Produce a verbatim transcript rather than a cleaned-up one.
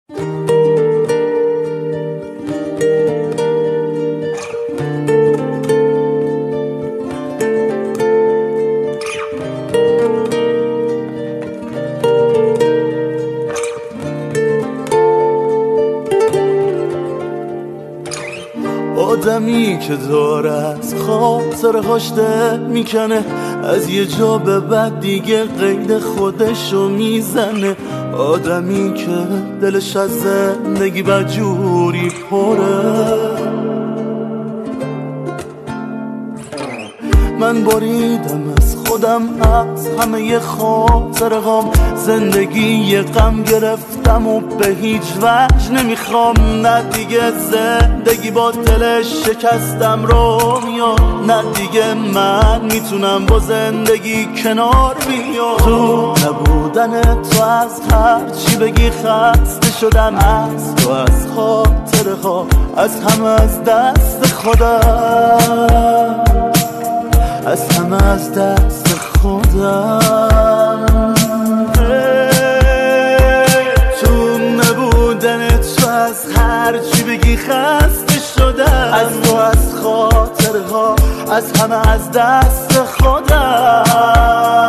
آدمی که داره از خاطرهاش دل میکنه، از یه جا به بعد دیگه قید خودشو میزنه. آدمی که دلش از زندگی بدجوری پره. من بریدم از خودم از همه خاطرهام، زندگی یه غم گرفتم و به هیچ وجه نمیخوام. نه دیگه زندگی با دلش شکستم رو میاد، نه دیگه من میتونم با زندگی کنار بیام. تو نبودن تو از هر چی بگی خسته شدم، از تو، از خاطره ها، از همه، از دست خودم، از همه، از دست خودم. تو نبودن تو از هر چی بگی خسته شدم، از تو، از خاطره ها، از همه، از دست خودم.